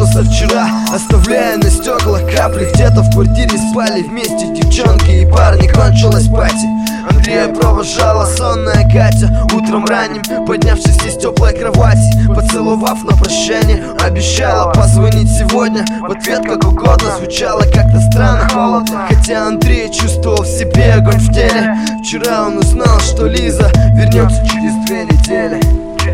кончился вчера, оставляя на стеклах капли. Где-то в квартире спали вместе девчонки и парни. Кончилась пати, Андрея провожала сонная Катя. Утром ранним, поднявшись из теплой кровати, поцеловав на прощание, обещала позвонить сегодня. В ответ как угодно, звучало как-то странно, холодно. Хотя Андрей чувствовал в себе огонь в теле. Вчера он узнал, что Лиза вернется через 2 недели.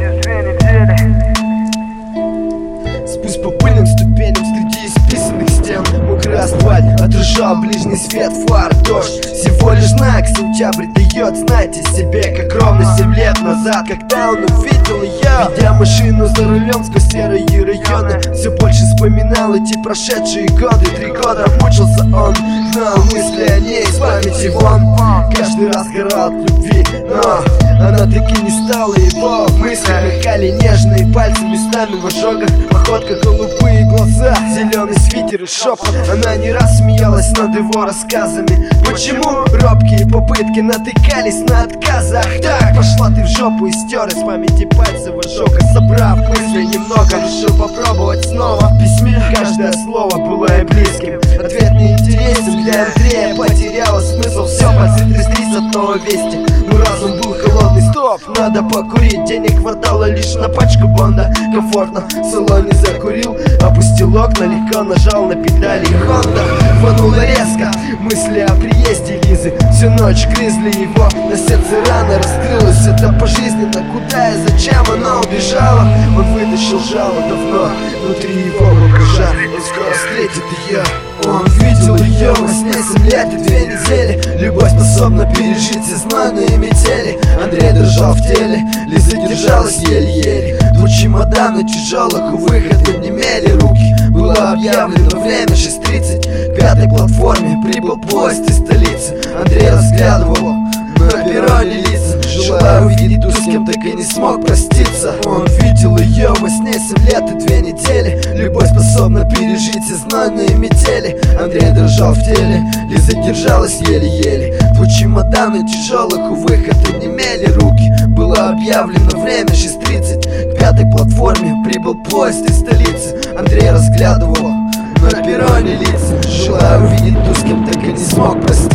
Спусть по пыльным ступеням среди исписанных стен. Мокрый асфальт отражал ближний свет фар. Дождь всего лишь знак, сентябрь дает знать о себе, как ровно 7 лет назад, когда он увидел ее, ведя машину за рулем сквозь серые районы. Все больше вспоминал эти прошедшие годы. 3 года мучился он, гнал мысли о ней из памяти вон. Каждый раз горал от любви, но она таки не стала его. Мысли мелькали нежные пальцы местами в ожогах. Походка, голубые глаза, зеленый свитер и шепот. Она не раз смеялась над его рассказами. Почему робкие попытки натыкались на отказы? Ах так, пошла ты в жопу и стер из памяти пальцев ожога. Собрав мысли немного, решил попробовать снова. В письме каждое слово было и близким. Ответ не интересен для Андрея, потеряла смысл. Все, пальцы тряслись от новой вести, но разум был холодный. Стоп, надо покурить, денег хватало лишь на пачку Бонда. Комфортно в салоне закурил, опустил окна, легко нажал на педали. Honda рванула резко, мысли о приезде Лизы. Всю ночь грызли его, на сердце рано раскрылось. Это пожизненно, куда и зачем она убежала. Он вытащил жало давно, внутри его багажа. Он скоро встретит ее. Он видел ее во сне 7 лет и 2 недели. Любовь способна пережить все знойные метели. Андрей дрожал в теле, Лиза держалась еле-еле. 2 чемодана тяжелых, у выхода немели руки. Было объявлено время 6:30. К 5-й платформе прибыл поезд из столицы. Андрей разглядывал на перроне лица, желая увидеть ту, с кем так и не смог проститься. Он видел ее во сне 7 лет и 2 недели. Любовь способна пережить все знойные метели. Андрей дрожал в теле, Лиза держалась еле-еле. 2 чемодана тяжелых, у выхода немели руки. Было объявлено время 6:30. К 5-й платформе прибыл поезд из столицы. Андрей разглядывал на перроне лица, желая увидеть ту, с кем так и не смог проститься.